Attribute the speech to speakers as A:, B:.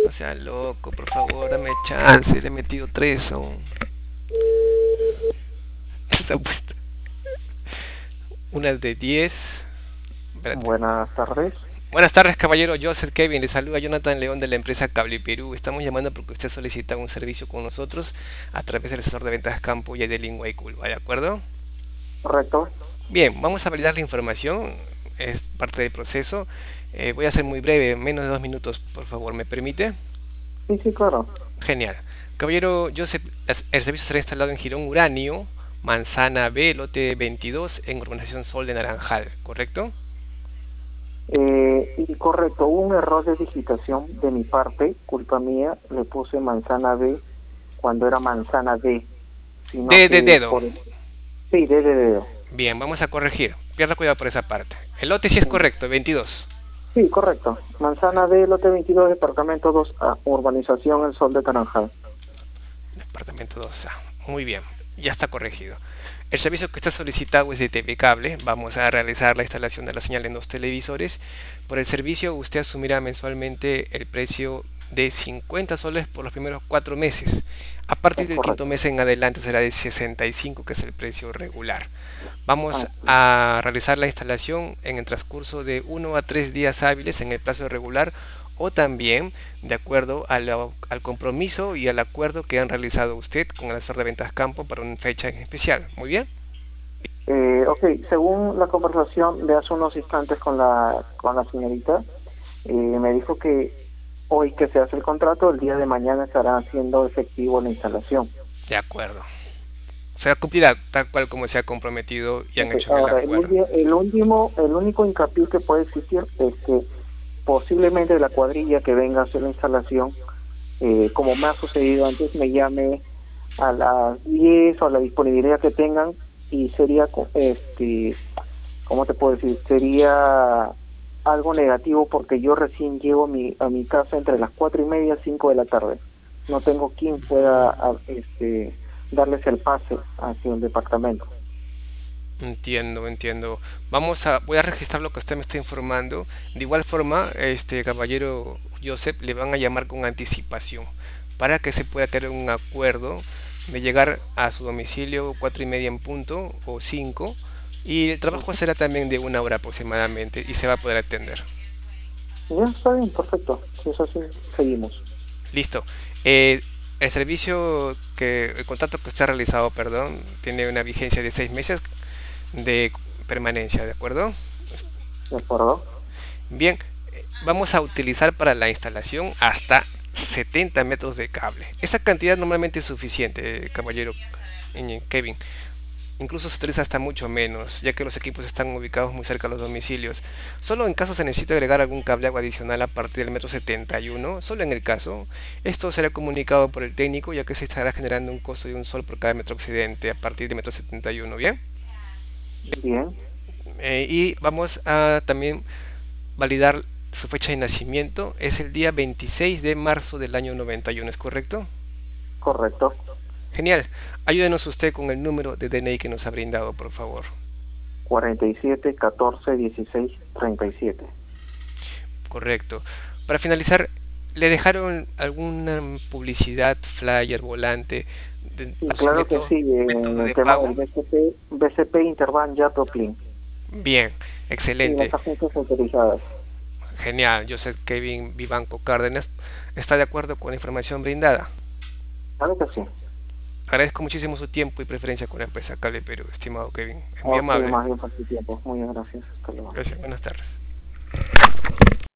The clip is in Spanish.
A: No sea loco, por favor, dame chance. Le he metido tres aún. Está puesto. Una de 10. Espérate.
B: Buenas tardes.
A: Buenas tardes, caballero Joseph Kevin. Le saluda Jonathan León de la empresa Cable Perú. Estamos llamando porque usted solicita un servicio con nosotros a través del asesor de ventas Campo y de Lingua y Culva, ¿de acuerdo?
B: Correcto.
A: Bien, vamos a validar la información. Es parte del proceso. Voy a ser muy breve, menos de 2 minutos, por favor, ¿me permite?
B: Sí, sí, claro.
A: Genial. Caballero Joseph, el servicio será instalado en Girón Uranio, Manzana B, lote 22, en Urbanización Sol de Naranjal, ¿correcto?
B: Y correcto, hubo un error de digitación de mi parte, culpa mía, le puse manzana B cuando era manzana D, sino
A: D de
B: que
A: dedo.
B: por... Sí, D de dedo.
A: Bien, vamos a corregir. Pierda cuidado por esa parte. El lote sí es correcto, 22.
B: Sí, correcto. Manzana D, lote 22, departamento 2A, urbanización El Sol de Naranjal.
A: Departamento 2A. Muy bien, ya está corregido. El servicio que está solicitado es de TV Cable. Vamos a realizar la instalación de la señal en dos televisores. Por el servicio usted asumirá mensualmente el precio de 50 soles por los primeros 4 meses. A partir
B: Es
A: del quinto
B: correcto.
A: mes en adelante será de 65, que es el precio regular. Vamos
B: Así es.
A: a realizar la instalación en el transcurso de 1 a 3 días hábiles en el plazo regular o también de acuerdo al compromiso y al acuerdo que han realizado usted con el asesor de ventas campo para una fecha en especial. Muy bien.
B: Ok, según la conversación de hace unos instantes con la señorita, me dijo que hoy que se hace el contrato, el día de mañana estará haciendo efectivo la instalación.
A: De acuerdo. Será cumplida tal cual como se ha comprometido y han
B: Ok,
A: hecho en el
B: ahora,
A: acuerdo.
B: el único hincapié que puede existir es que posiblemente la cuadrilla que venga a hacer la instalación, como me ha sucedido antes, me llame a las 10 o a la disponibilidad que tengan y sería, ¿cómo te puedo decir? Sería algo negativo porque yo recién llego a mi casa entre las 4:30 y 5 de la tarde. No tengo quien pueda, darles el pase hacia el departamento.
A: Entiendo, entiendo. Voy a registrar lo que usted me está informando. De igual forma, este caballero Joseph le van a llamar con anticipación para que se pueda tener un acuerdo de llegar a su domicilio 4:30 en punto o 5, y el trabajo
B: Ujú.
A: será también de 1 hora aproximadamente y se va a poder atender.
B: Ya, está bien, perfecto. Si es así, seguimos.
A: Listo. Eh, el contrato que usted ha realizado, perdón, tiene una vigencia de 6 meses de permanencia, ¿de acuerdo?
B: ¿De acuerdo?
A: Bien, vamos a utilizar para la instalación hasta 70 metros de cable. Esa cantidad normalmente es suficiente, caballero Kevin. Incluso se utiliza hasta mucho menos, ya que los equipos están ubicados muy cerca de los domicilios. Solo en caso se necesita agregar algún cableado adicional a partir del metro 71, solo en el caso, esto será comunicado por el técnico, ya que se estará generando un costo de 1 sol por cada metro excedente a partir del metro 71, ¿bien?
B: Bien,
A: Y vamos a también validar su fecha de nacimiento. Es el día 26 de marzo del año 91, ¿es correcto?
B: correcto.
A: Genial. Ayúdenos usted con el número de DNI que nos ha brindado, por favor.
B: 47 14 16 37.
A: Correcto. Para finalizar, ¿le dejaron alguna publicidad, flyer, volante
B: Sí,
A: a su
B: claro que sí, en
A: método
B: el
A: de
B: tema
A: pago?
B: del BCP Interbank Yatoplin
A: Bien,
B: y las
A: excelente.
B: agencias autorizadas.
A: Genial. Joseph Kevin Vivanco Cárdenas está de acuerdo con la información brindada.
B: Claro que sí.
A: Agradezco muchísimo su tiempo y preferencia con la empresa Cable Perú, estimado Kevin. Es muy
B: Ok,
A: amable.
B: más bien por tu tiempo. Muy bien, gracias. Hasta luego.
A: Gracias. Buenas tardes.